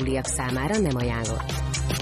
aluliak számára nem ajánlott.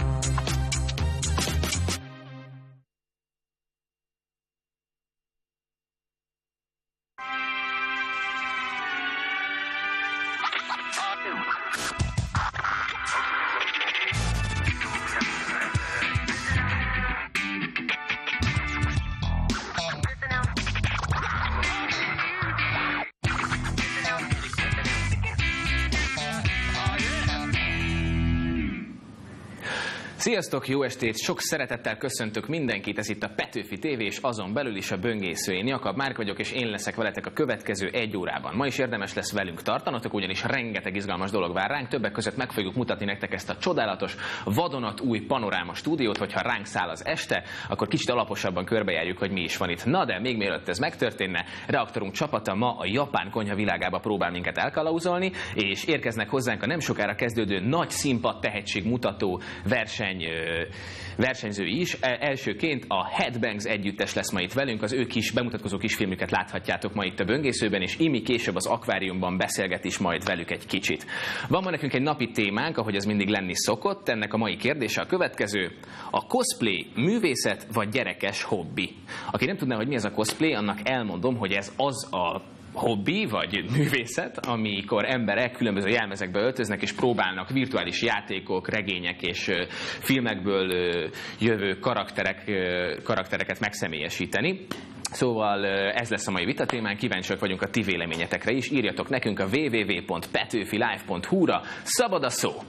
Sziasztok, jó estét! Sok szeretettel köszöntök mindenkit, ez itt a Petőfi TV, és azon belül is a böngésző. Én Jakab Márk vagyok, és én leszek veletek a következő 1 órában. Ma is érdemes lesz velünk tartanotok, ugyanis rengeteg izgalmas dolog vár ránk. Többek között meg fogjuk mutatni nektek ezt a csodálatos, vadonatúj panoráma stúdiót, hogyha ránk száll az este, akkor kicsit alaposabban körbejárjuk, hogy mi is van itt. Na de még mielőtt ez megtörténne, reaktorunk csapata ma a japán konyha világába próbál minket elkalauzolni, és érkeznek hozzánk a nem sokára kezdődő nagy színpad tehetségmutató versenyzői is. Elsőként a Headbangs együttes lesz ma itt velünk, az ő kis bemutatkozó kisfilmüket láthatjátok ma itt a böngészőben, és Imi később az akváriumban beszélget is majd velük egy kicsit. Van ma nekünk egy napi témánk, ahogy az mindig lenni szokott, ennek a mai kérdése a következő: a cosplay művészet vagy gyerekes hobbi? Aki nem tudná, hogy mi ez a cosplay, annak elmondom, hogy ez az a hobbi vagy művészet, amikor emberek különböző jelmezekbe öltöznek és próbálnak virtuális játékok, regények és filmekből jövő karaktereket megszemélyesíteni. Szóval ez lesz a mai vitatémán, kíváncsiak vagyunk a ti véleményetekre is. Írjatok nekünk a www.petőfilive.hu-ra, szabad a szó!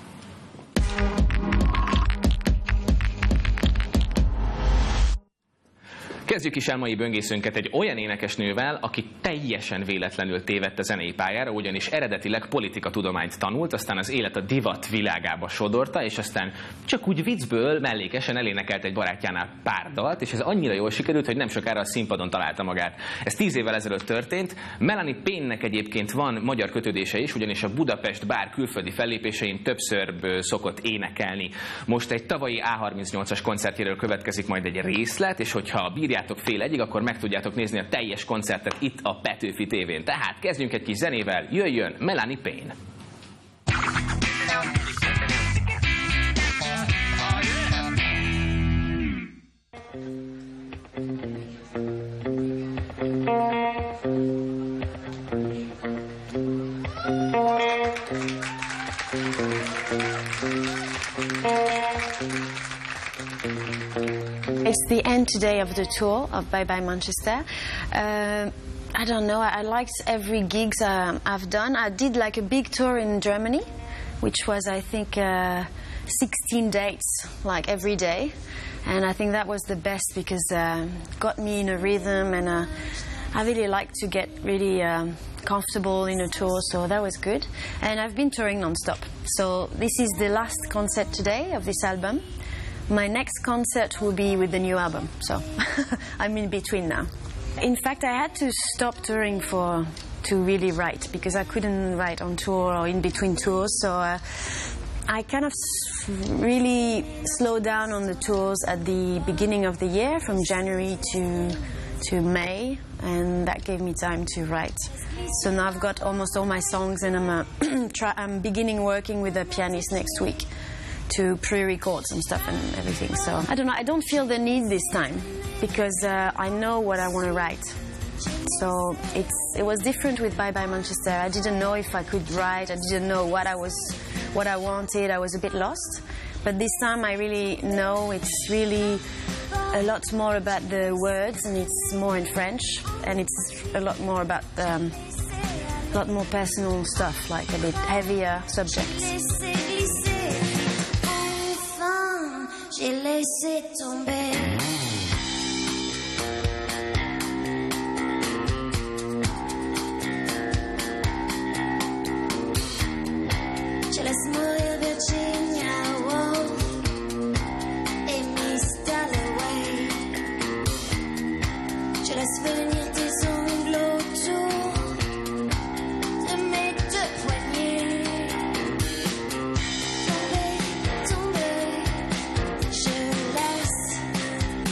Kezdjük is el mai böngészőnket egy olyan énekesnővel, aki teljesen véletlenül tévedt a zenei pályára, ugyanis eredetileg politikatudományt tanult, aztán az élet a divat világába sodorta, és aztán csak úgy viccből mellékesen elénekelt egy barátjánál pár dalt, és ez annyira jól sikerült, hogy nem sokára a színpadon találta magát. Ez 10 évvel ezelőtt történt. Melanie Payne-nek egyébként van magyar kötődése is, ugyanis a Budapest bár külföldi fellépésein többször szokott énekelni. Most egy tavalyi A38-as koncertjéről következik majd egy részlet, és hogyha bírjátok fél egyig, akkor meg tudjátok nézni a teljes koncertet itt a Petőfi TV-n. Tehát kezdjünk egy kis zenével, jöjjön Melanie Payne! It's the end today of the tour of Bye Bye Manchester. I don't know, I liked every gigs I've done. I did like a big tour in Germany, which was, I think, 16 dates, like every day. And I think that was the best because got me in a rhythm, and I really like to get really comfortable in a tour, so that was good. And I've been touring non-stop. So this is the last concert today of this album. My next concert will be with the new album, so I'm in between now. In fact, I had to stop touring to really write, because I couldn't write on tour or in between tours, so I kind of really slowed down on the tours at the beginning of the year, from January to May, and that gave me time to write. So now I've got almost all my songs, and I'm beginning working with a pianist next week to pre-record some stuff and everything. So I don't know, I don't feel the need this time, because I know what I want to write. So it was different with Bye Bye Manchester. I didn't know if I could write, I didn't know what I wanted, I was a bit lost. But this time I really know it's really a lot more about the words, and it's more in French, and it's a lot more about a lot more personal stuff, like a bit heavier subjects. J'ai laissé tomber. Je laisse mourir Virginia Woolf et Miss Dalloway. Je laisse venir tes ongles autour de mes deux poignets. Tomber, tomber. Je laisse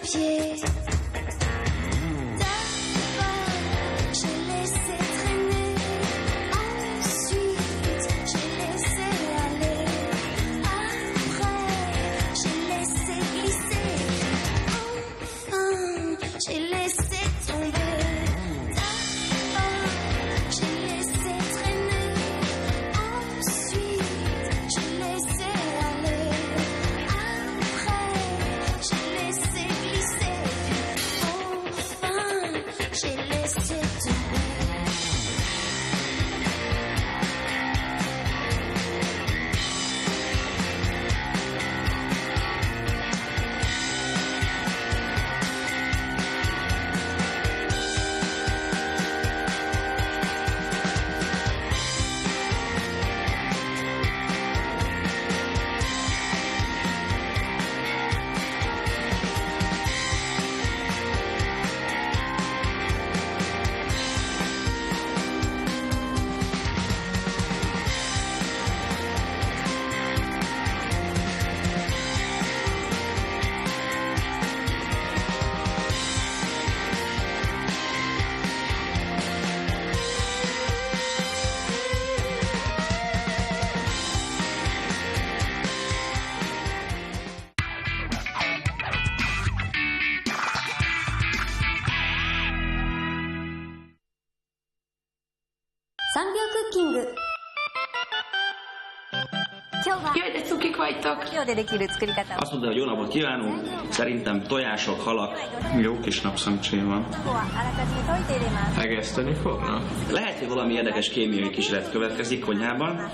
pied. D'abord, j'ai laissé traîner. Ensuite, j'ai laissé aller. Après, j'ai laissé glisser. Enfin, j'ai laissé tomber. D'abord, j'ai laissé traîner. Ensuite, j'ai laissé aller. Après, j'ai laissé glisser. Enfin, j'ai laissé tomber. Jaj, de cukik vagytok! Azt mondta, hogy jó napot kívánunk, szerintem tojások, halak. Jó kis napszemcsé van. Egeszteni fognak? Lehet, hogy valami érdekes kémiai kísérlet következik konyhában.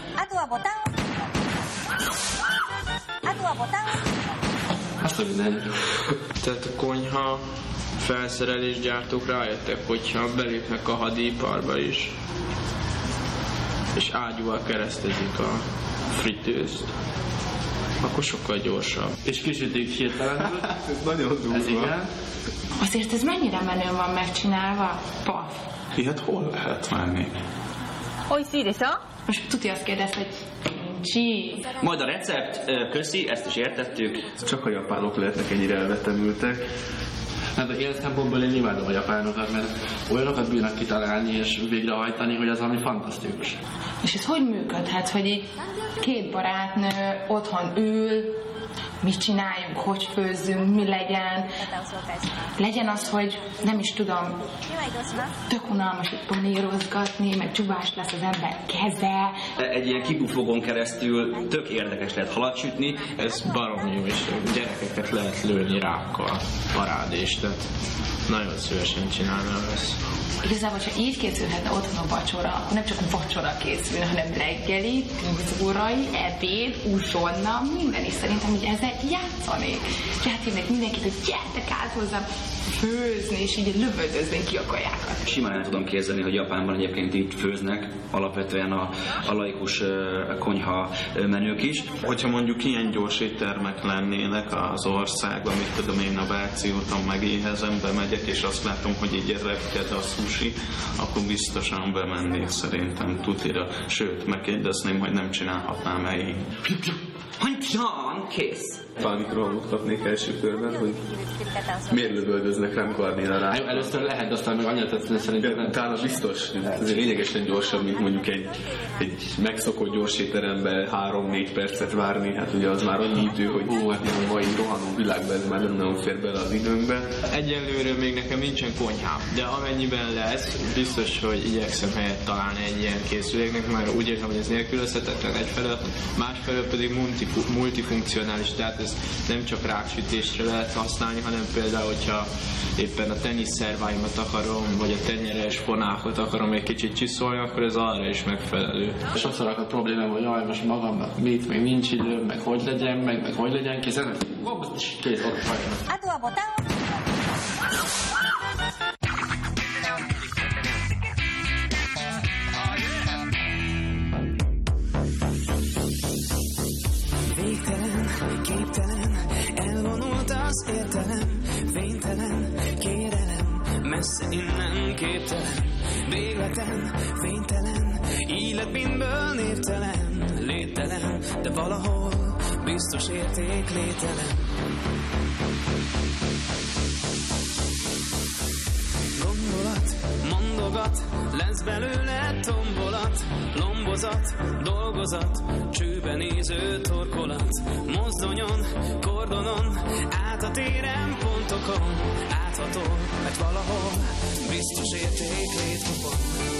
Azt a minden. Tehát a konyha felszerelésgyártók rájöttek, hogyha belépnek a hadiparba is, és ágyúval keresztezik a fritőzt, akkor sokkal gyorsabb. És kisütik hirtelenül. Ez nagyon durva. Azért ez mennyire menően van megcsinálva? Paf! Ilyet hol lehet venni? Most tuti azt kérdez, hogy G. Majd a recept, köszi, ezt is értettük. Csak a japánok lehetnek ennyire elvetemültek. Hát a ilyen szempontból én imádom a japánokat, mert olyanokat bírnak kitalálni és végrehajtani, hogy az valami fantasztikus. És ez hogy működhet, hogy így két barátnő otthon ül, mit csináljunk, hogy főzzünk, mi legyen. Legyen az, hogy nem is tudom, tök unalmas, hogy panírozgatni, meg csubás lesz az ember keze. Egy ilyen kipufogón keresztül tök érdekes lehet halat sütni. Ez baromi jó, és gyerekeket lehet lőni rákkal, parádés, tehát nagyon szívesen csinálnám ezt. Igazából, ha így készülhetne otthon a vacsora, akkor nem csak a vacsora készülne, hanem reggeli, órai, ebéd, uzsonna, minden is szerintem, hogy ezzel játszanék. Ráhívnék mindenkit, hogy gyertek át hozzám főzni, és így lövöldöznénk ki a kajákat. Simán el tudom képzelni, hogy Japánban egyébként így főznek, alapvetően a laikus konyha menők is. Hogyha mondjuk ilyen gyors éttermek lennének az országban, mit tudom én, a Váci úton megéhezem, bemegyek, és azt látom, hogy így repked a sushi, akkor biztosan bemennék szerintem tutira. Sőt, megkérdezném, hogy nem csinálhatnám helyi. Hogyan? Kész! Pánikról mutatnék első körben, hogy miért lövöldöznek rám karnéra rá. Jó, először lehet, aztán meg annyit tetszene szerintem nem. Talán biztos, ez lényegesen gyorsabb, mint mondjuk egy megszokott gyors étteremben 3-4 percet várni, hát ugye az már annyi idő, hogy hát a mai rohanó világban ez már nem nagyon fér bele az időnkbe. Egyelőre még nekem nincsen konyhám, de amennyiben lesz, biztos, hogy igyekszem helyet találni egy ilyen készüléknek, mert úgy érzem, hogy ez nélkülözhetetlen egyfelől, másfelől pedig multifunkcionális, tehát ez nem csak ráksütésre lehet használni, hanem például, hogyha éppen a teniszerváimat akarom, vagy a tenyeres fonákot akarom egy kicsit csiszolni, akkor ez arra is megfelelő. Sokszor akad problémám, hogy jaj, most magamnak mit, még nincs idő, meg hogy legyen, kész, ott hagyom. Végtelen, képtelen, elvonult az értelem, fénytelen, kérelem, messze innen képtelen, végletlen, fénytelen, életbűnből névtelen, léttelen, de valahol biztos érték lételen. bólogat, lesz belőle tombolat, lombozat, dolgozat, csőbe néző torkolat, mozdonyon, kordonon, át a téren, pontokon, áthatol, mert valahol biztos érték létfokon.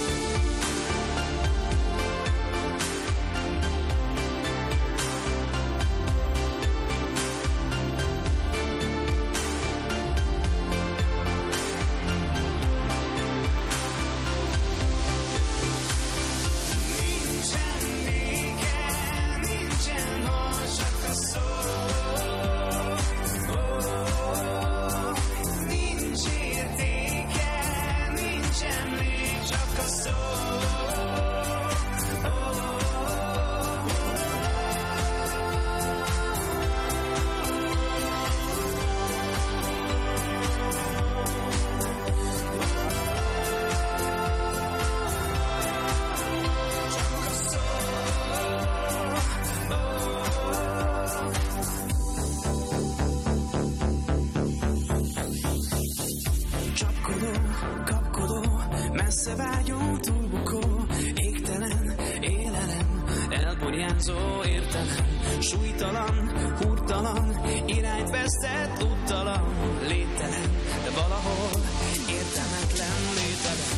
Messze vágyó, túlbukó, égtelen élelem, elborjánzó értelem, súlytalan, hurtalan, irányt vesztett, úttalan, léttelen, de valahol értelmetlen lételen.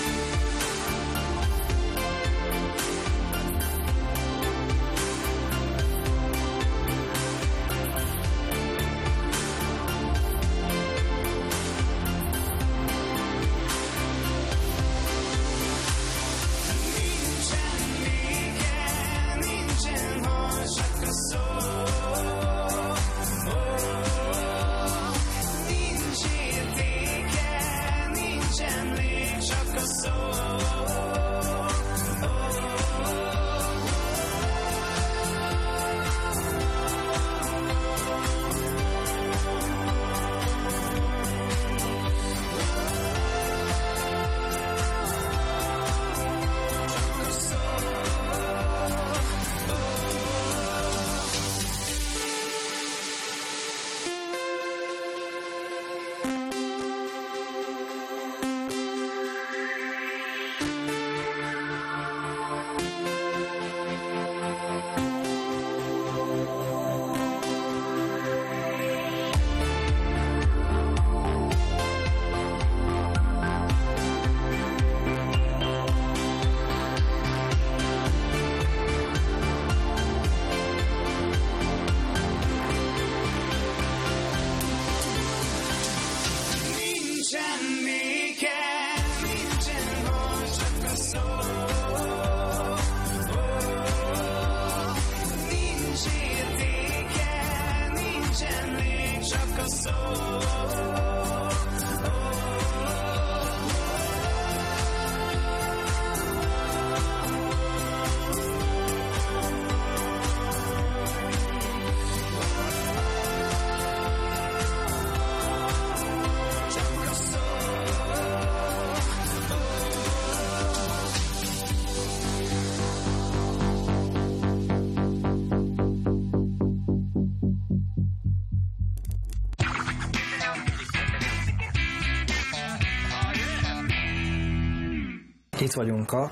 Itt vagyunk a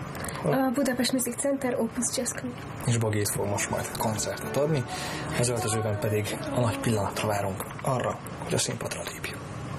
Budapest Music Center Opus Jazz Club. És Bogi fog most majd koncertet adni, az öltözőben pedig a nagy pillanatra várunk arra, hogy a színpadra lépjünk.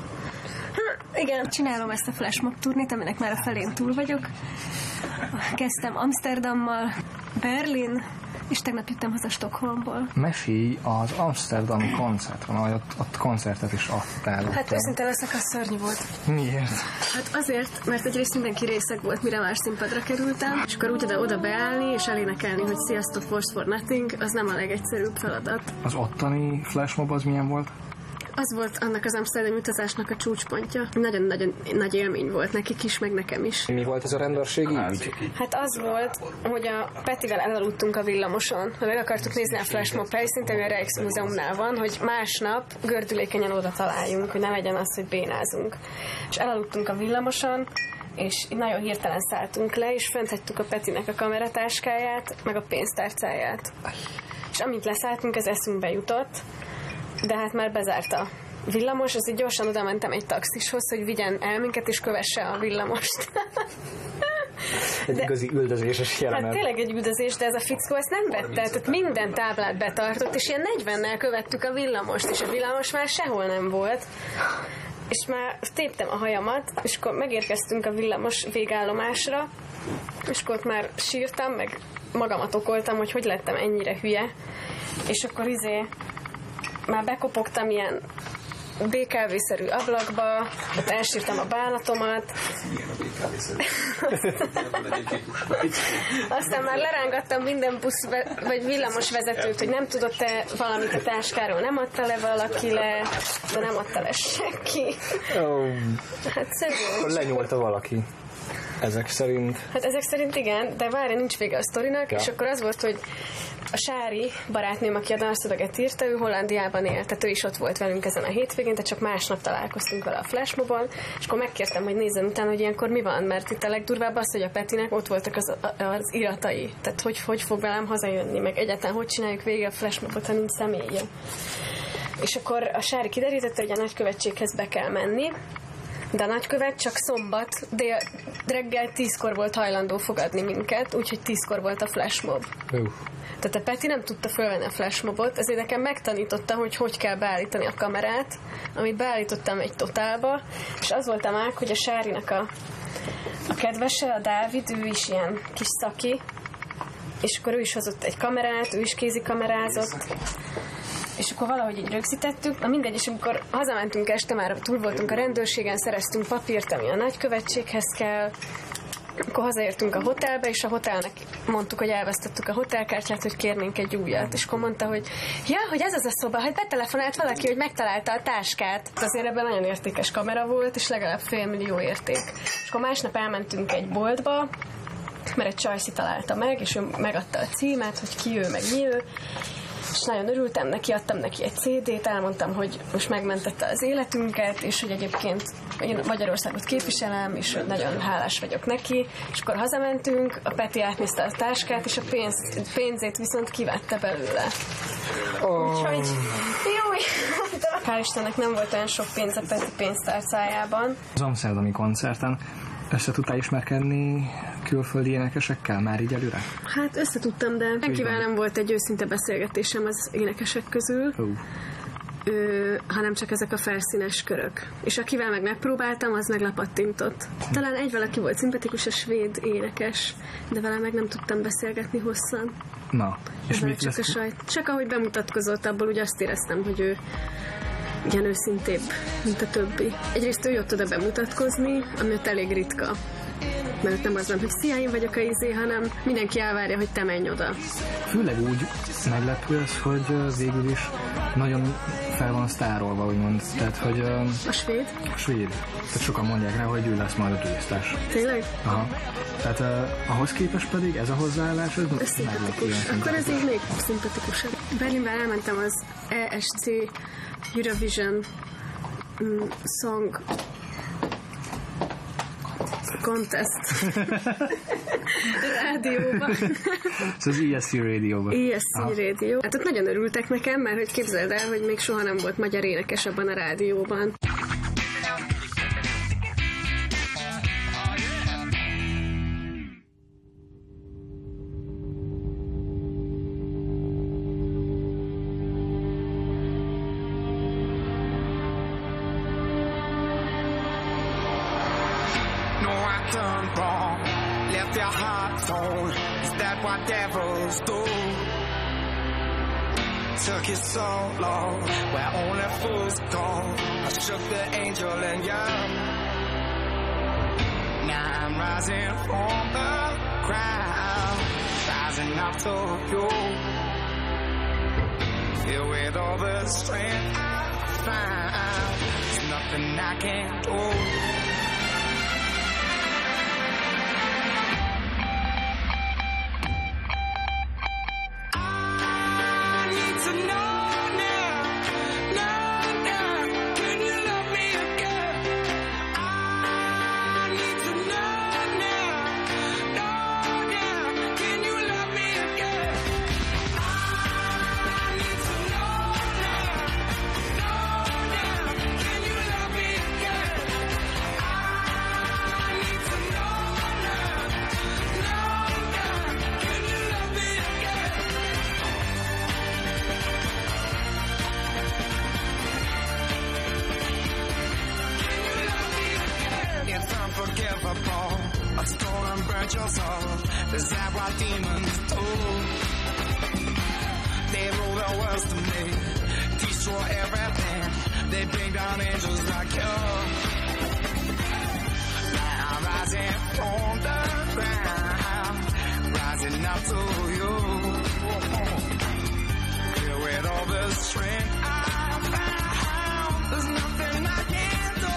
Igen, csinálom ezt a flashmob turnét, aminek már a felén túl vagyok. Kezdtem Amsterdammal, Berlin, és tegnap jöttem haza Stockholmból. Mesélj az amsterdami koncertről, ahogy ott koncertet is adtál. Hát őszintén leszek, az szörnyű volt. Miért? Hát azért, mert egyrészt mindenki részeg volt, mire már színpadra kerültem, és akkor úgy oda beállni és elénekelni, hogy sziasztok, Force for Nothing, az nem a legegyszerűbb feladat. Az ottani flashmob az milyen volt? Az volt annak az amsterdami utazásnak a csúcspontja. Nagyon-nagyon nagy élmény volt nekik is, meg nekem is. Mi volt ez a rendőrségi ügy? Hát az volt, hogy a Petivel elaludtunk a villamoson. Meg akartuk nézni a flashmob helyszínt, ami a Rijksmuseumnál van, hogy másnap gördülékenyen oda találjunk, hogy ne legyen az, hogy bénázunk. És elaludtunk a villamoson, és nagyon hirtelen szálltunk le, és fönt hagytuk a Petinek a kameratáskáját, meg a pénztárcáját. És amint leszálltunk, az eszünkbe jutott, de hát már bezárta villamos, azért gyorsan oda mentem egy taxishoz, hogy vigyen el minket, és kövesse a villamost. Egy igazi üldözéses jelenet. Hát tényleg egy üldözés, de ez a fickó ezt nem vette, tehát minden táblát betartott, és ilyen 40-nel követtük a villamost, és a villamos már sehol nem volt. És már téptem a hajamat, és akkor megérkeztünk a villamos végállomásra, és akkor ott már sírtam, meg magamat okoltam, hogy lettem ennyire hülye. És akkor már bekopogtam ilyen BKV-szerű ablakba, ott elsírtam a bánatomat. Aztán már lerángattam minden busz vagy villamos vezetőt, hogy nem tudott-e valamit a táskáról, nem adta le valaki le, de nem adta le senki. Hát szegény. Lenyúlta valaki. Ezek szerint? Hát ezek szerint igen, de várj, nincs vége a sztorinak, és akkor az volt, hogy a Sári barátnőm, aki a dalszöveget írta, ő Hollandiában élt, tehát ő is ott volt velünk ezen a hétvégén, tehát csak másnap találkoztunk vele a flashmobon, és akkor megkértem, hogy nézzem utána, hogy ilyenkor mi van, mert itt a legdurvább az, hogy a Petinek ott voltak az iratai, tehát hogy fog velem hazajönni, meg egyáltalán hogy csináljuk végig a flashmobot, ha nincs személye. És akkor a Sári kiderítette, hogy a nagykövetséghez be kell menni, de a nagykövet csak szombat reggel 10-kor volt hajlandó fogadni minket, úgyhogy 10-kor volt a flashmob. Tehát a Peti nem tudta fölvenni a flashmobot, ezért nekem megtanította, hogy kell beállítani a kamerát, amit beállítottam egy totálba, és az volt a mák, hogy a Sárinak a kedvese, a Dávid, ő is ilyen kis szaki, és akkor ő is hozott egy kamerát, ő is kézikamerázott, és akkor valahogy így rögzítettük. Na mindegy, és amikor hazamentünk este, már túl voltunk a rendőrségen, szereztünk papírt, ami a nagykövetséghez kell, akkor hazaértünk a hotelbe, és a hotelnek mondtuk, hogy elvesztettük a hotelkártyát, hogy kérnénk egy újat. És akkor mondta, hogy hogy ez az a szoba, hogy betelefonált valaki, hogy megtalálta a táskát. Azért ebben nagyon értékes kamera volt, és legalább 500 000 érték. És akkor másnap elmentünk egy boltba, mert egy csajszi találta meg, és ő megadta a címet, hogy ki ő, meg mi ő. És nagyon örültem neki, adtam neki egy CD-t, elmondtam, hogy most megmentette az életünket, és hogy egyébként én Magyarországot képviselem, és hogy nagyon hálás vagyok neki, és akkor hazamentünk, a Peti átnézte a táskát, és a pénzét viszont kivette belőle. Úgyhogy jó, hál' Istennek nem volt olyan sok pénz a Peti pénztárcájában. Az amsterdami koncerten össze tudtál ismerkedni külföldi énekesekkel már így előre? Hát összetudtam, de senkivel nem volt egy őszinte beszélgetésem az énekesek közül, hanem csak ezek a felszínes körök. És akivel meg megpróbáltam, az meg lepattintott. Talán egy valaki volt szimpatikus, a svéd énekes, de vele meg nem tudtam beszélgetni hosszan. Na, és mit lesz? Csak ahogy bemutatkozott, abból úgy azt éreztem, hogy ő ilyen őszintébb, mint a többi. Egyrészt ő jött oda bemutatkozni, ami ott elég ritka. Mert nem az van, hogy szia, én vagyok a hanem mindenki elvárja, hogy te menj oda. Főleg úgy meglepő ez, hogy végül is nagyon fel van sztárolva, úgymond. Tehát, hogy... A svéd? A svéd. Tehát sokan mondják rá, hogy ő lesz majd a turistás. Tényleg? Aha. Tehát ahhoz képest pedig ez a hozzáállás, ez szimpatikus. Akkor ez így még szimpatikusabb. Berlinben elmentem az ESC Eurovision Song Contest rádióban. Ez az ESC rádióban. ESC rádió. Hát ott nagyon örültek nekem, mert hogy képzeld el, hogy még soha nem volt magyar énekes abban a rádióban. Took it so long, where only fools go. I shook the angel and young. Now I'm rising from the ground, rising up to you. Filled with all the strength I find, there's nothing I can't do. like demons too. They rule the world to me, destroy everything. They bring down angels like you. Now I'm rising from the ground, rising up to you. Filled with all the strength I found, there's nothing I can't do.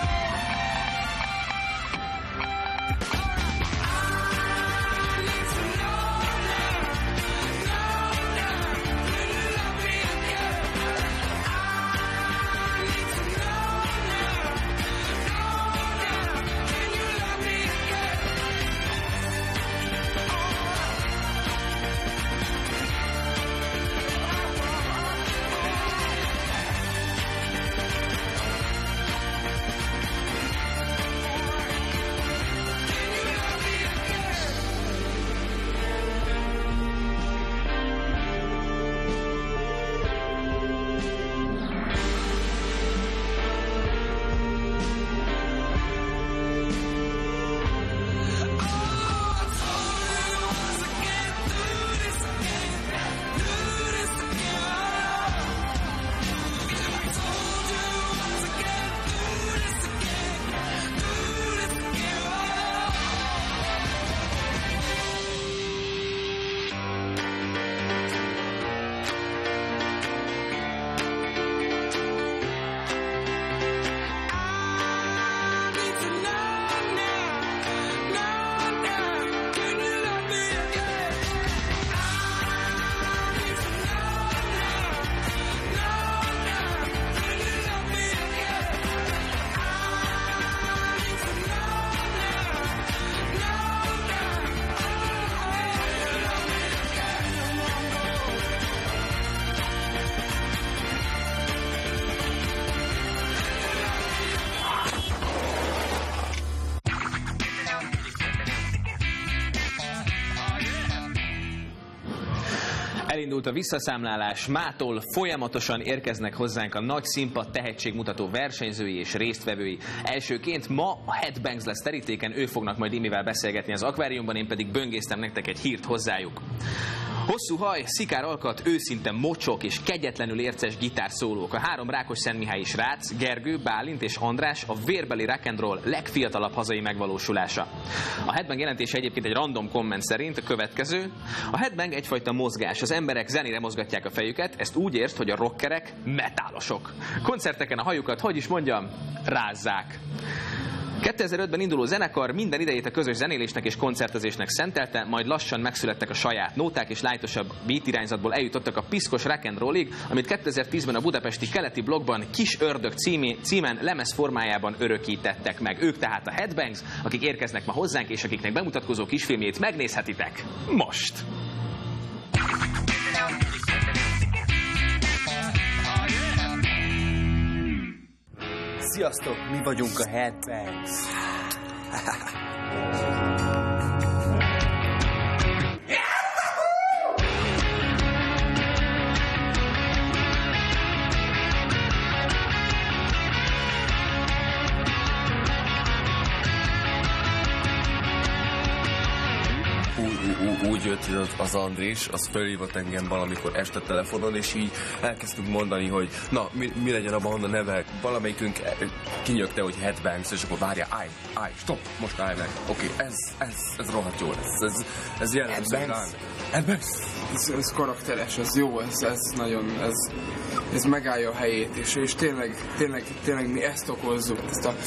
Elindult a visszaszámlálás, mától folyamatosan érkeznek hozzánk a nagy színpad tehetségmutató versenyzői és résztvevői. Elsőként ma a Headbangs lesz terítéken, ők fognak majd Imivel beszélgetni az akváriumban, én pedig böngésztem nektek egy hírt hozzájuk. Hosszú haj, szikár alkat, őszinte mocsok és kegyetlenül érces gitárszólók. A 3 Rákosszentmihályi srác, Gergő, Bálint és András a vérbeli rock and roll legfiatalabb hazai megvalósulása. A Headbang jelentése egyébként egy random komment szerint a következő. A Headbang egyfajta mozgás, az emberek zenére mozgatják a fejüket, ezt úgy értsd, hogy a rockerek metálosok. Koncerteken a hajukat, hogy is mondjam, rázzák. 2005-ben induló zenekar minden idejét a közös zenélésnek és koncertezésnek szentelte, majd lassan megszülettek a saját nóták, és lájtosabb beat irányzatból eljutottak a piszkos rock and rollig, amit 2010-ben a budapesti Keleti Blokkban Kis Ördög címen lemez formájában örökítettek meg. Ők tehát a Headbangs, akik érkeznek ma hozzánk, és akiknek bemutatkozó kisfilmjét megnézhetitek most! Sziasztok, mi vagyunk a Headbangs. Úgy jött az Andrés, az felhívott engem valamikor este telefonon, és így elkezdtünk mondani, hogy na, mi legyen a banda neve. Valamelyikünk kinyögte, hogy Headbangs, és akkor várja, állj, stop, most állj meg. Oké, ez rohadt jó, ez jellemző ránk. Headbangs! Ez karakteres, ez jó, ez nagyon, ez megállja a helyét, és tényleg mi ezt okozzuk, ezt a...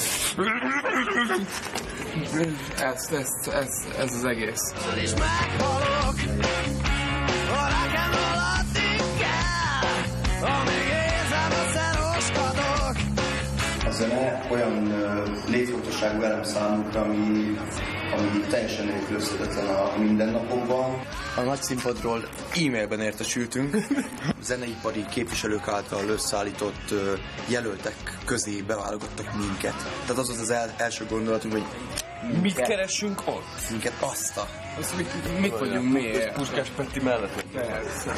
Ez az egész. És meghalok, a rock'n'roll addig kell, amíg érzem a szeroskadok. A zene olyan létfontosságú elem számunkra, ami teljesen nélkülözhetetlen a mindennapokban. A nagy színpadról e-mailben értesültünk. Zeneipari képviselők által összeállított jelöltek közé beválogattak minket. Tehát az az első gondolatunk, hogy mit keressünk ott? Minket azt a... Mit vagyunk miért? Puskás Petti mellett. Persze.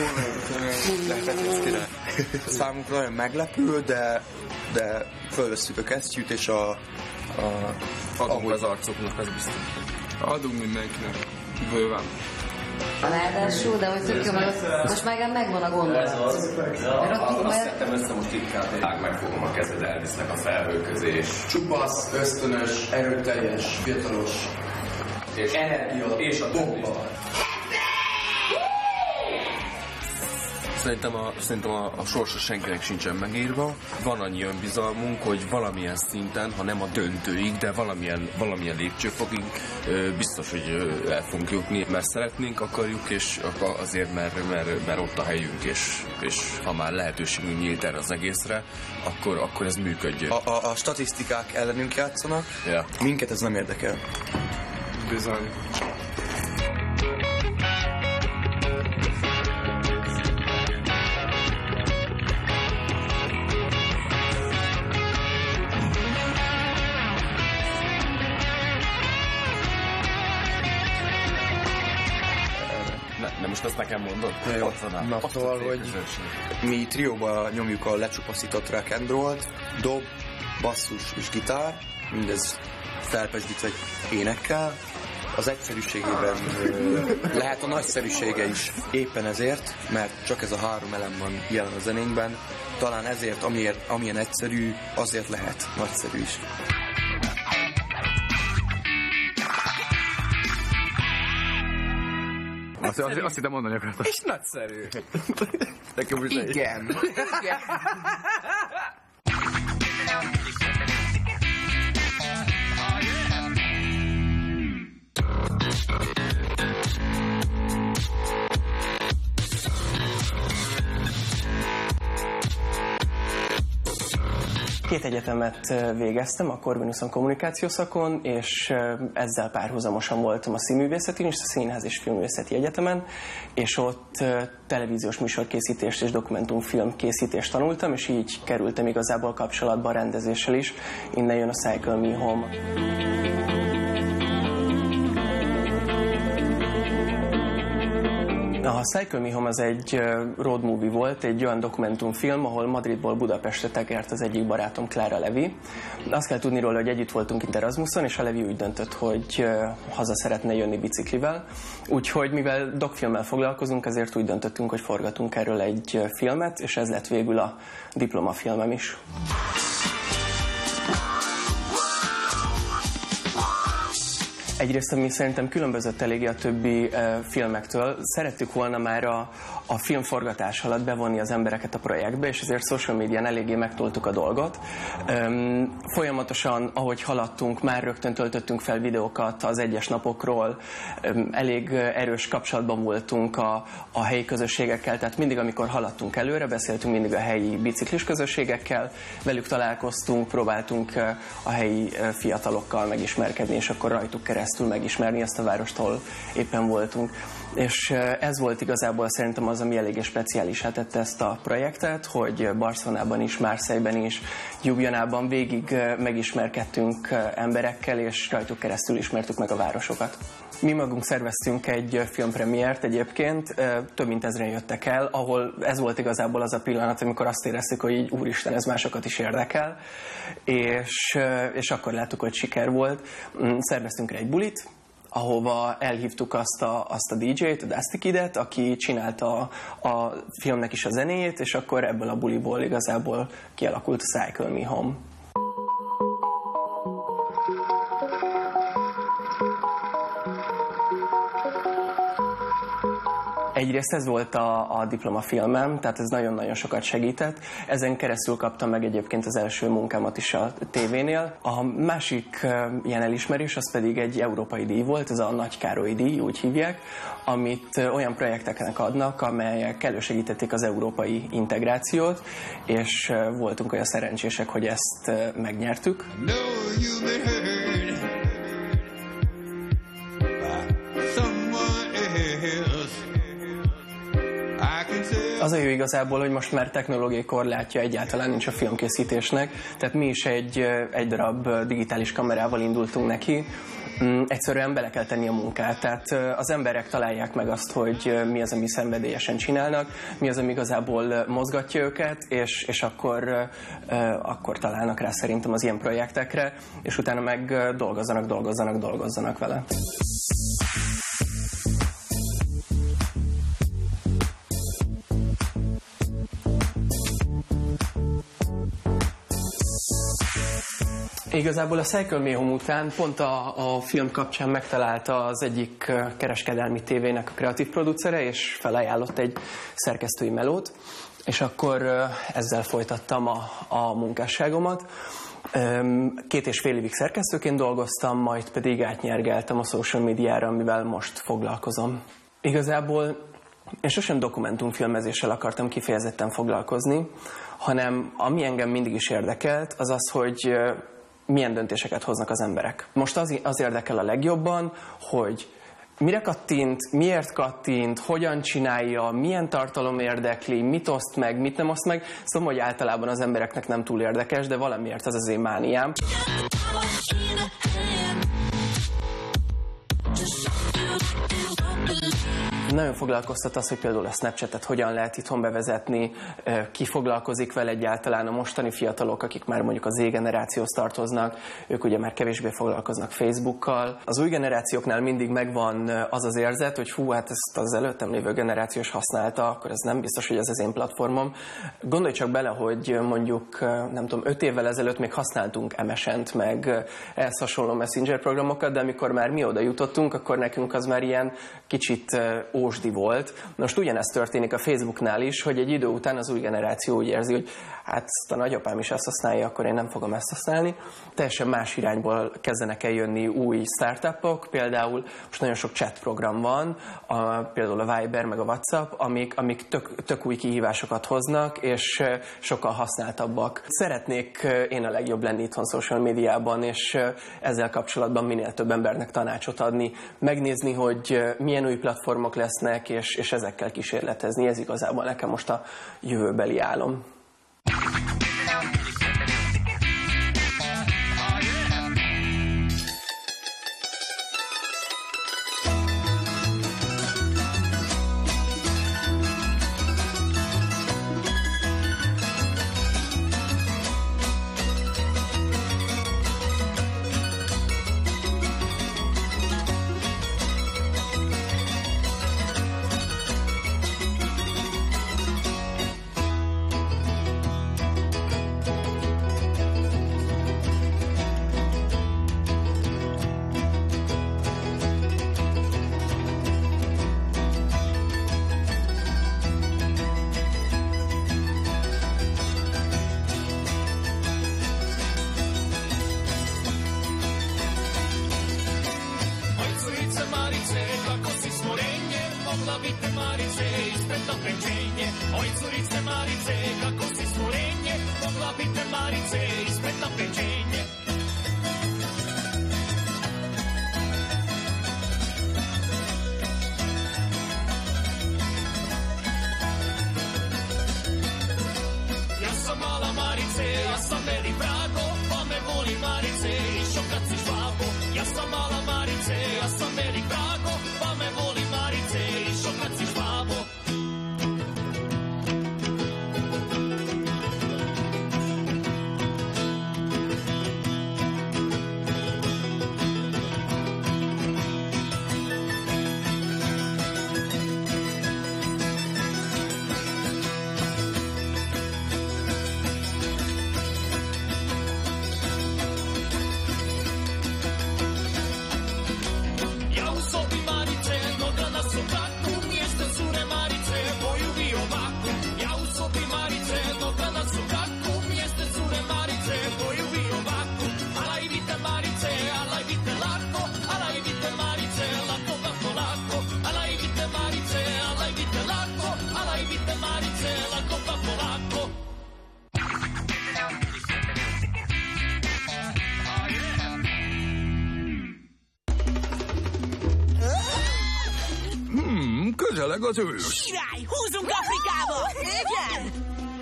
Számunkra olyan meglepő, de fölvesszük a kesztyűt, és adunk az arcoknak, az biztos. Adunk mindenkinek. Bőven. Ráadásul, de hogy tök jó, mert most már megvan a gondolat. Azt tettem össze most itt kb. Megfogom a kezed, elvisznek a felhő közé, és Csupasz, ösztönös, erőteljes, fiatalos, és energia, és a bomba. Szerintem a sorsa senkinek sincsen megírva. Van annyi önbizalmunk, hogy valamilyen szinten, ha nem a döntőig, de valamilyen lépcsőfokig biztos, hogy el fogunk jutni, mert szeretnénk, akarjuk, és azért, mert ott a helyünk, és ha már lehetőségünk nyílt erre az egészre, akkor ez működjön. A statisztikák ellenünk játszanak, ja. Minket ez nem érdekel. Bizony. De most ezt nekem mondod? Jó, szóval, hogy mi trióba nyomjuk a lecsupaszított rock and rollt, dob, basszus és gitár, mindez felpesdítve énekkel. Az egyszerűségében lehet a nagyszerűsége is éppen ezért, mert csak ez a 3 elem van jelen a zenénkben. Talán ezért, amilyen egyszerű, azért lehet nagyszerű is. Azt hittem mondani akartam. És nagyszerű. Igen. Két egyetemet végeztem, a Corvinuson kommunikációs szakon, és ezzel párhuzamosan voltam a Színművészeti és a Színház és Filmművészeti Egyetemen, és ott televíziós műsorkészítést és dokumentumfilmkészítést tanultam, és így kerültem igazából kapcsolatba a rendezéssel is. Innen jön a Cycle Me Home. A Cycle Me Home az egy road movie volt, egy olyan dokumentumfilm, ahol Madridból Budapestre tekert az egyik barátom, Klára Levi. Azt kell tudni róla, hogy együtt voltunk itt Erasmuson, és a Levi úgy döntött, hogy haza szeretne jönni biciklivel. Úgyhogy mivel dokfilmmel foglalkozunk, ezért úgy döntöttünk, hogy forgatunk erről egy filmet, és ez lett végül a diplomafilmem is. Egyrészt, ami szerintem különbözött eléggé a többi filmektől, szerettük volna már a filmforgatás alatt bevonni az embereket a projektbe, és ezért social médián eléggé megtoltuk a dolgot. Folyamatosan, ahogy haladtunk, már rögtön töltöttünk fel videókat az egyes napokról, elég erős kapcsolatban voltunk a helyi közösségekkel, tehát mindig, amikor haladtunk előre, beszéltünk mindig a helyi biciklis közösségekkel, velük találkoztunk, próbáltunk a helyi fiatalokkal megismerkedni, és akkor rajtuk keresztül megismerni ezt a várost, ahol éppen voltunk. És ez volt igazából szerintem az, ami eléggé speciálisá tette ezt a projektet, hogy Barcelonában is, Marseille-ben is, Ljubljanában végig megismerkedtünk emberekkel, és rajtuk keresztül ismertük meg a városokat. Mi magunk szerveztünk egy filmpremiért egyébként, több mint 1000-en jöttek el, ahol ez volt igazából az a pillanat, amikor azt éreztük, hogy így úristen, ez másokat is érdekel, és akkor láttuk, hogy siker volt. Szerveztünk egy bulit, ahova elhívtuk azt a DJ-t, a Dusty Kidet, aki csinálta a filmnek is a zenéjét, és akkor ebből a buliból igazából kialakult a Cycle Me Home. Egyrészt ez volt a diplomafilmem, tehát ez nagyon-nagyon sokat segített. Ezen keresztül kaptam meg egyébként az első munkámat is a tévénél. A másik ilyen elismerés az pedig egy európai díj volt, ez a Nagy Károly díj, úgy hívják, amit olyan projekteknek adnak, amelyek elősegítették az európai integrációt, és voltunk olyan szerencsések, hogy ezt megnyertük. Az a jó igazából, hogy most már technológiai korlátja egyáltalán nincs a filmkészítésnek, tehát mi is egy darab digitális kamerával indultunk neki. Egyszerűen bele kell tenni a munkát, tehát az emberek találják meg azt, hogy mi az, ami szenvedélyesen csinálnak, mi az, ami igazából mozgatja őket, és akkor találnak rá szerintem az ilyen projektekre, és utána meg dolgozzanak vele. Igazából a Cycle Me Home után pont a film kapcsán megtalálta az egyik kereskedelmi tévének a kreatív producere, és felajánlott egy szerkesztői melót, és akkor ezzel folytattam a munkásságomat. 2,5 évig szerkesztőként dolgoztam, majd pedig átnyergeltem a social médiára, amivel most foglalkozom. Igazából én sosem dokumentumfilmezéssel akartam kifejezetten foglalkozni, hanem ami engem mindig is érdekelt, az az, hogy milyen döntéseket hoznak az emberek. Most az érdekel a legjobban, hogy mire kattint, miért kattint, hogyan csinálja, milyen tartalom érdekli, mit oszt meg, mit nem oszt meg. Szóval, hogy általában az embereknek nem túl érdekes, de valamiért az én mániám. Nagyon foglalkoztat az, hogy például a Snapchatet hogyan lehet itthon bevezetni, ki foglalkozik vele egyáltalán. A mostani fiatalok, akik már mondjuk az Z-generációhoz tartoznak, ők ugye már kevésbé foglalkoznak Facebookkal. Az új generációknál mindig megvan az az érzet, hogy hú, hát ezt az előttem lévő generációs használta, akkor ez nem biztos, hogy ez az én platformom. Gondolj csak bele, hogy mondjuk, nem tudom, 5 évvel ezelőtt még használtunk MSN-t, meg ehhez hasonló messenger programokat, de amikor már mi oda jutottunk, akkor nekünk az már ilyen kicsit ósdi volt. Most ugyanezt történik a Facebooknál is, hogy egy idő után az új generáció úgy érzi, hogy hát a nagyapám is ezt használja, akkor én nem fogom ezt használni. Teljesen más irányból kezdenek el jönni új startupok, például most nagyon sok chat program van, például a Viber meg a WhatsApp, amik tök új kihívásokat hoznak, és sokkal használtabbak. Szeretnék én a legjobb lenni itthon social médiában, és ezzel kapcsolatban minél több embernek tanácsot adni, megnézni, hogy milyen új platformok lesznek, és ezekkel kísérletezni. Ez igazából nekem most a jövőbeli álom. Közeleg az ősz. Király, húzzunk Afrikába! Igen!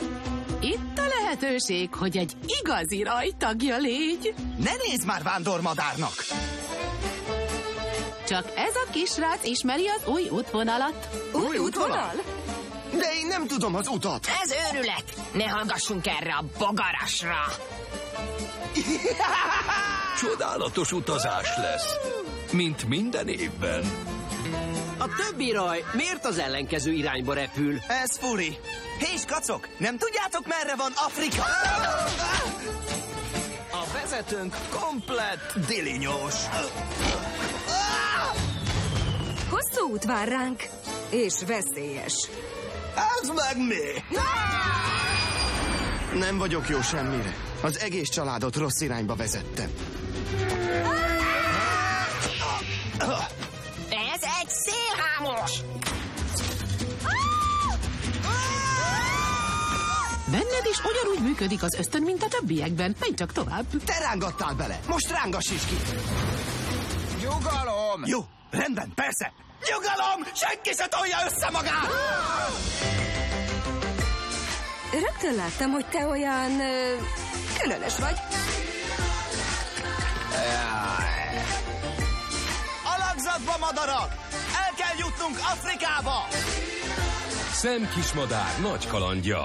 Itt a lehetőség, hogy egy igazi rajtagja légy. Ne nézz már vándormadárnak! Csak ez a kisrác ismeri az új útvonalat. Új útvonal? De én nem tudom az utat. Ez őrület! Ne hallgassunk erre a bogarasra! Csodálatos utazás lesz, mint minden évben. A többi raj miért az ellenkező irányba repül? Ez furi. Hé, skacok, nem tudjátok, merre van Afrika? A vezető Keretünk komplett dilinyós. Hosszú út vár ránk, és veszélyes. Ez meg mi? Nem vagyok jó semmire. Az egész családot rossz irányba vezettem. Ez egy szélhámos! Benned is ugyanúgy működik az ösztön, mint a többiekben. Menj csak tovább. Te rángattál bele. Most rángass is ki. Nyugalom! Jó, rendben, persze. Nyugalom! Senki se tolja össze magát! Rögtön láttam, hogy te olyan különös vagy. Alakzatba, madarak! El kell jutnunk Afrikába! Sam kismadár nagy kalandja.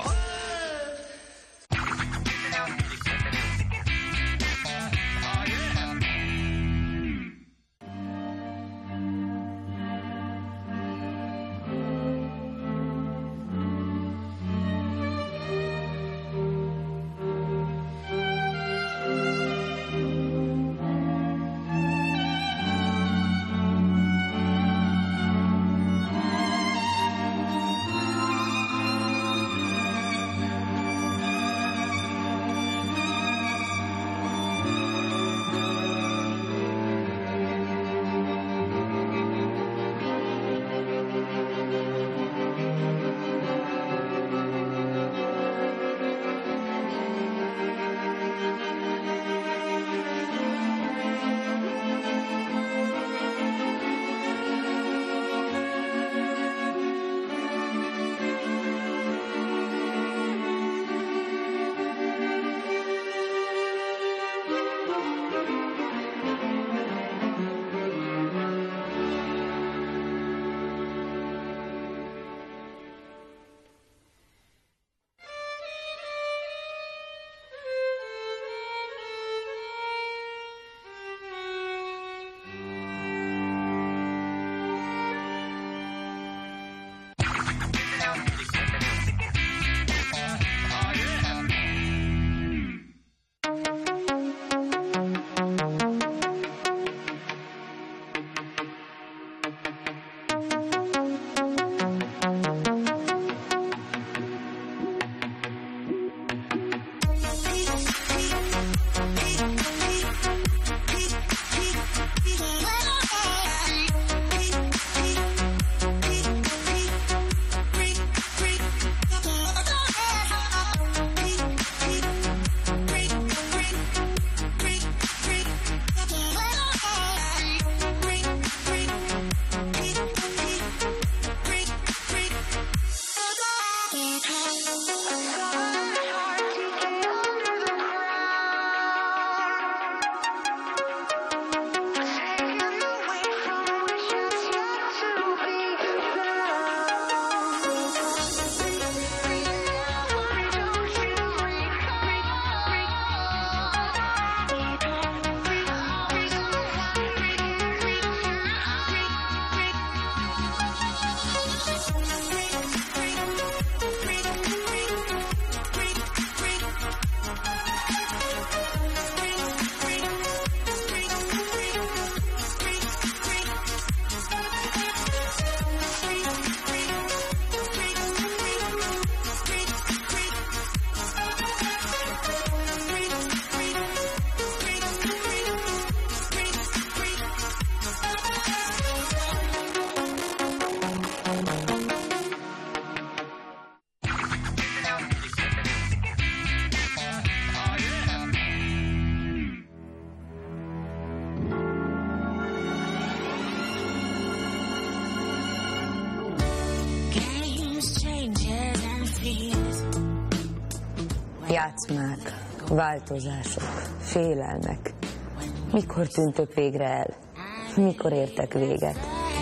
Játszmák, változások, félelmek. Mikor tűntök végre el? Mikor értek véget?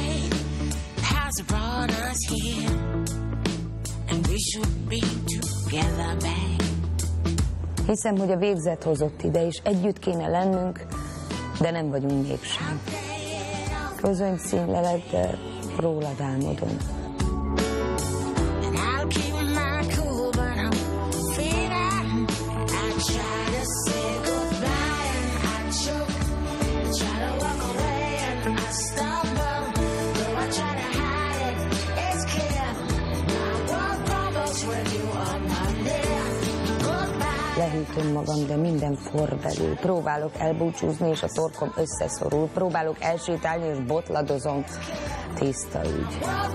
Hiszem, hogy a végzet hozott ide, és együtt kéne lennünk, de nem vagyunk mégsem. Közönyszín lelek, de rólad álmodom. Lehűtöm magam, de minden forr belül. Próbálok elbúcsúzni, és a torkom összeszorul. Próbálok elsétálni, és botladozom. Tiszta ügy.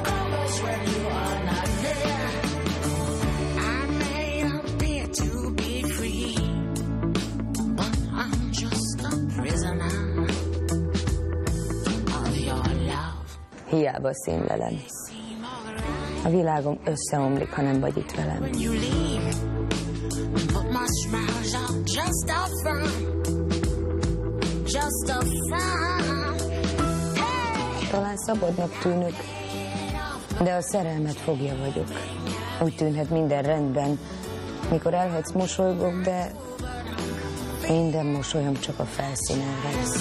Hiába színlelem. A világom összeomlik, ha nem vagy itt velem. Talán szabadnak tűnök, de a szerelmet fogja vagyok. Úgy tűnhet minden rendben, mikor elhagysz, mosolygok, de minden mosolyom csak a felszínen lesz.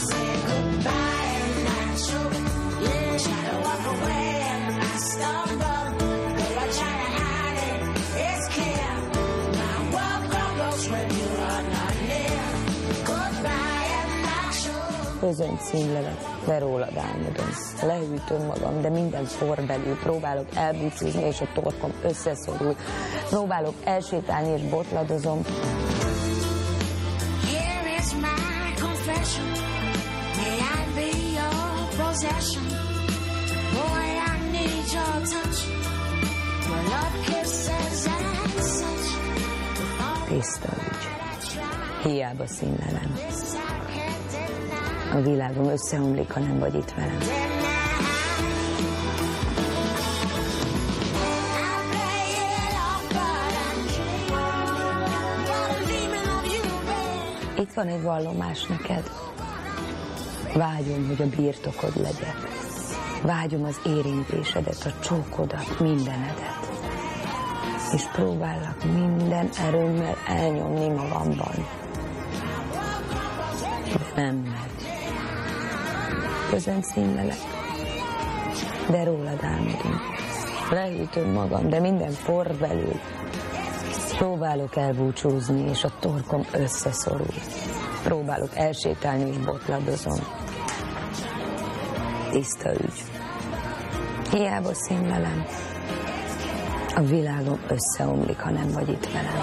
Közönt színlelek, de rólad álmodom. Lehűtöm magam, de minden forr belül. Próbálok elbúcsúzni, és a torkom összeszorul. Próbálok elsétálni, és botladozom. Tiszta ügy. Hiába színlelem. A világom összeomlik, ha nem vagy itt velem. Itt van egy vallomás neked. Vágyom, hogy a birtokod legyek. Vágyom az érintésedet, a csókodat, mindenedet. És próbállak minden erőmmel elnyomni magamban. De nem megy. Közönt színlelek, de rólad álmodom. Lehűtöm magam, de minden forr belül. Próbálok elbúcsúzni, és a torkom összeszorul. Próbálok elsétálni, és botladozom. Tiszta ügy. Hiába színlelem. A világom összeomlik, ha nem vagy itt velem.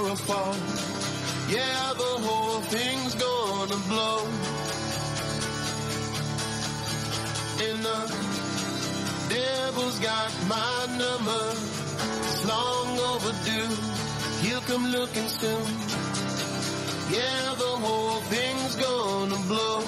a fall. Yeah, the whole thing's gonna blow. And the devil's got my number. It's long overdue. He'll come looking soon. Yeah, the whole thing's gonna blow.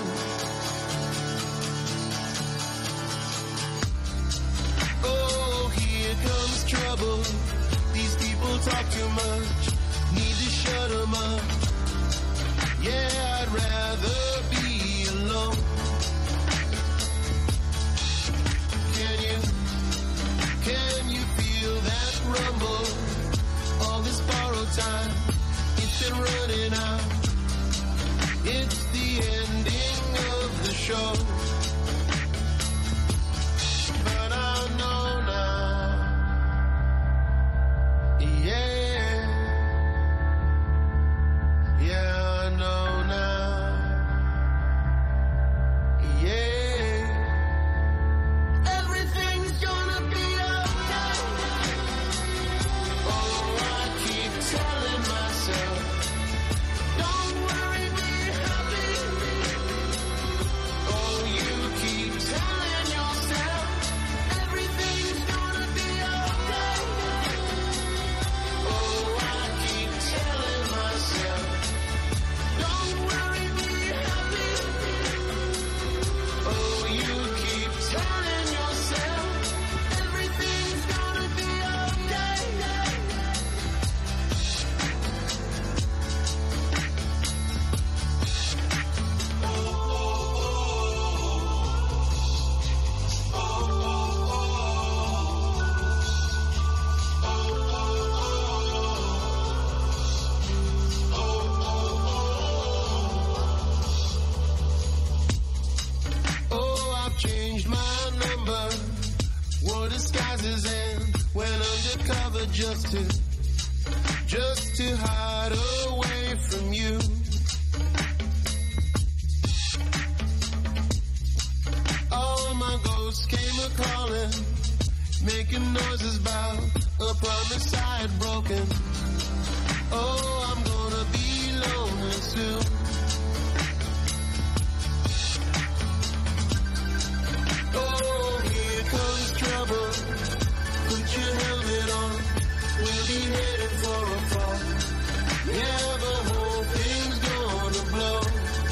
Oh, here comes trouble. These people talk too much. Need to shut them up. Yeah, I'd rather be alone. Can you feel that rumble? All this borrowed time, it's been running out. It's the ending of the show. But I know now. Yeah. Yeah, I know now. Yeah. Everything's gonna be okay. Oh, I keep telling myself, don't worry, be happy. Oh, you keep telling yourself, everything's gonna be okay. Oh, I keep telling myself, don't worry, be happy. Oh, you keep telling yourself, everything's gonna be okay. Oh, I've changed my number. Wore disguises and went undercover just to hide away from you. All my ghosts came a-calling, making noises about a promise I had broken. Oh, I'm gonna be lonely soon. Oh, here comes trouble. Put your helmet on. We'll be headed for a fall. Yeah, the whole thing's gonna blow.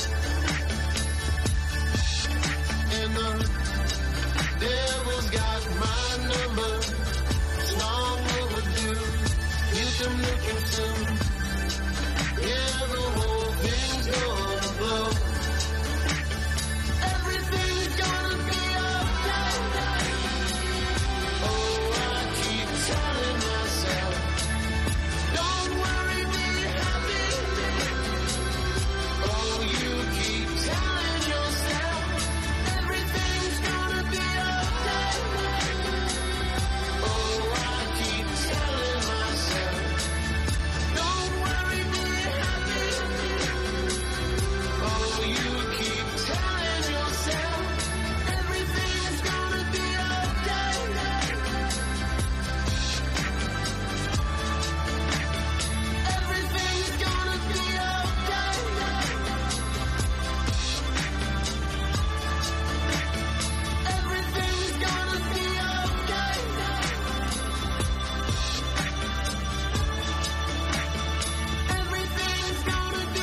And the devil's got my number. It's long overdue. He'll come looking soon. Yeah, the whole thing's gonna blow. Everything's gonna be okay. Oh, I keep telling myself, don't worry, be happy. Oh, you keep telling yourself, everything's gonna be okay. Oh, I keep telling myself, don't worry, be happy. Oh, you keep telling yourself, everything's gonna be okay. Everything's gonna be okay. Everything's gonna be okay. Everything's gonna be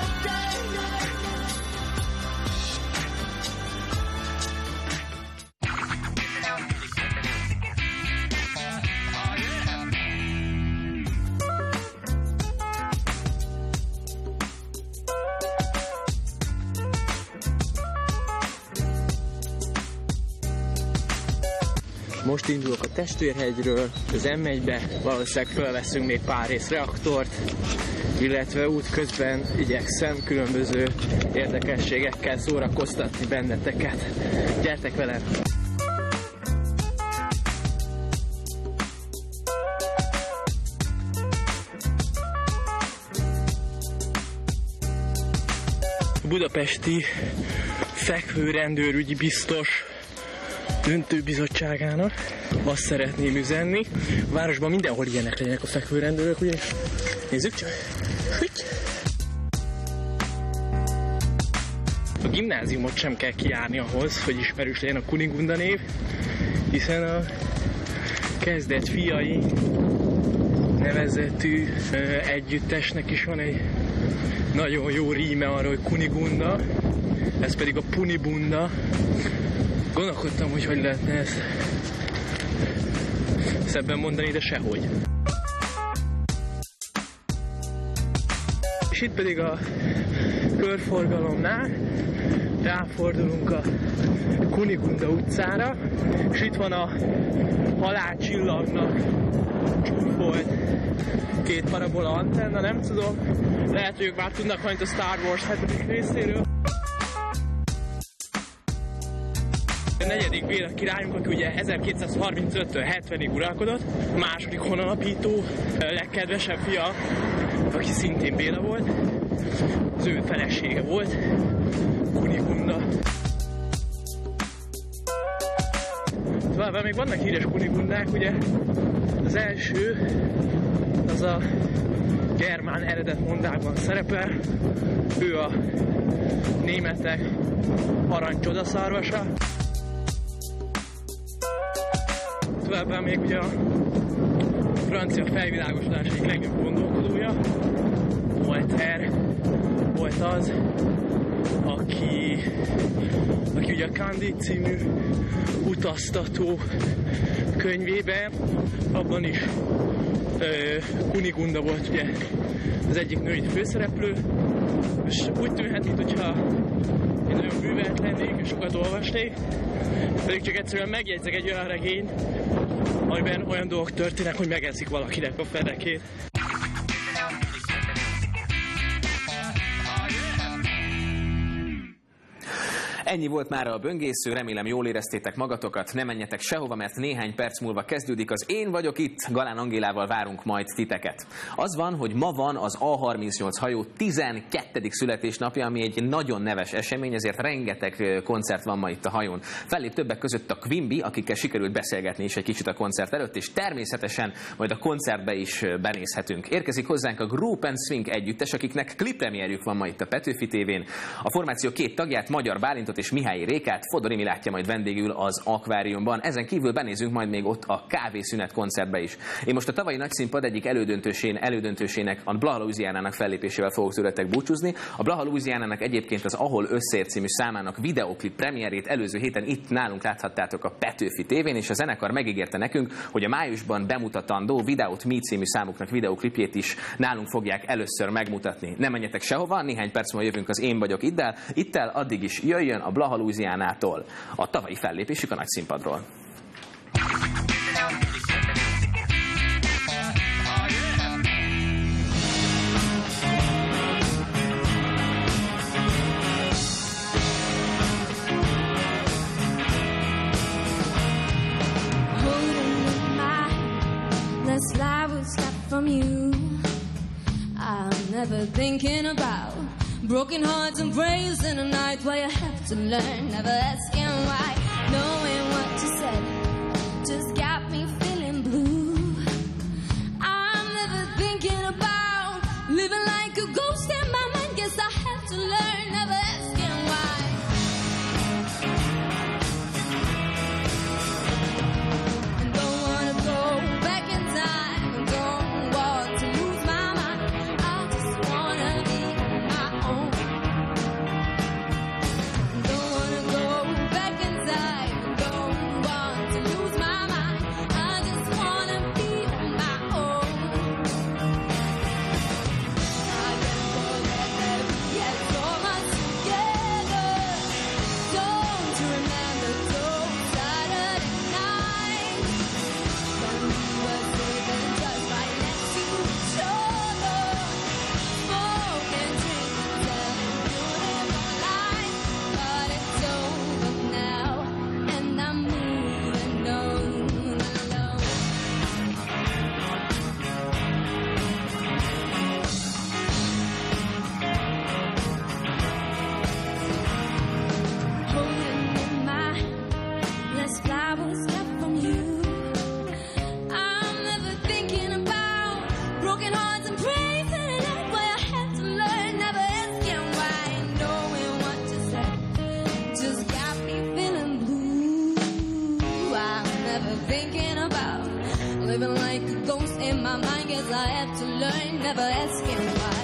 Most indulok a Testvérhegyről, az M1-be, valószínűleg felveszünk még pár rész reaktort, illetve útközben igyekszem különböző érdekességekkel szórakoztatni benneteket. Gyertek velem! budapesti fekvő rendőrügyi biztos döntőbizottságának azt szeretném üzenni. A városban mindenhol ilyenek legyenek a fekvőrendőrök, ugye? Nézzük csak! A gimnáziumot sem kell kijárni ahhoz, hogy ismerős legyen a Kunigunda név, hiszen a Kezdet fiai nevezetű együttesnek is van egy nagyon jó ríme arra, hogy Kunigunda, ez pedig a Punibunda. Gondolkodtam, hogy lehetne ezt szebben mondani, de sehogy. És itt pedig a körforgalomnál ráfordulunk a Kunigunda utcára, és itt van a halálcsillagnak csúfolt két parabola antenna, nem tudom, lehet, hogy ők már tudnak valamit a Star Wars 7. részéről. A negyedik Béla királyunk, aki ugye 1235-től 70-ig uralkodott, a második honalapító legkedvesebb fia, aki szintén Béla volt, az ő felesége volt, Kunigunda. Továbbá még vannak híres Kunigundák, ugye az első, az a germán eredetmondákban szerepel, ő a németek arany csodaszarvasa. Továbbá még ugye a francia felvilágosodás egyik legjobb gondolkodója, Voltaire volt az, aki ugye a Candide című utaztató könyvében, abban is Kunigunda volt ugye az egyik női főszereplő, és úgy tűnhet, mintha én nagyon művelt lennék, és sokat olvasnék, pedig csak egyszerűen megjegyzek egy olyan regényt, amiben olyan dolgok történnek, hogy megeszik valakinek a fenekét. Ennyi volt már a böngésző, remélem jól éreztétek magatokat, ne menjetek sehova, mert néhány perc múlva kezdődik az Én vagyok itt, Galán Angélával várunk majd titeket. Az van, hogy ma van az A38 hajó 12. születésnapja, ami egy nagyon neves esemény, ezért rengeteg koncert van ma itt a hajón. Fellép többek között a Quimby, akikkel sikerült beszélgetni is egy kicsit a koncert előtt, és természetesen majd a koncertbe is benézhetünk. Érkezik hozzánk a Group and Swing együttes, akiknek klippremierjük van ma itt a Petőfi tévén. A formáció két tagját, Magyar Bálintot és Mihály Rékát Fodor Imi látja majd vendégül az akváriumban. Ezen kívül benézünk majd még ott a kávészünet koncertbe is. Én most a tavalyi nagyszínpad egyik elődöntősének, a Blaha Louisianának fellépésével fogok tőletek búcsúzni. A Blaha Louisianának egyébként az Ahol összeért című számának videóklip premierjét előző héten itt nálunk láthattátok a Petőfi tévén, és a zenekar megígérte nekünk, hogy a májusban bemutatandó Without Me című számuknak videóklipjét is nálunk fogják először megmutatni. Nem menjetek sehova, néhány perc múlva jövünk az Én vagyok ittel, addig is jöjjön a Blaha Louisianától a tavalyi fellépésük a nagyszínpadról. Never thinking about broken hearts and praise in a night where you have to learn, never asking why, knowing what you said just got me feeling blue. I'm never thinking about living like a ghost in my mind, guess I have to learn, never asking why. And don't wanna go back in time, and don't want to lose my mind, I just wanna be my own. Don't wanna go back in time, don't want living like a ghost in my mind, guess I have to learn, never asking why.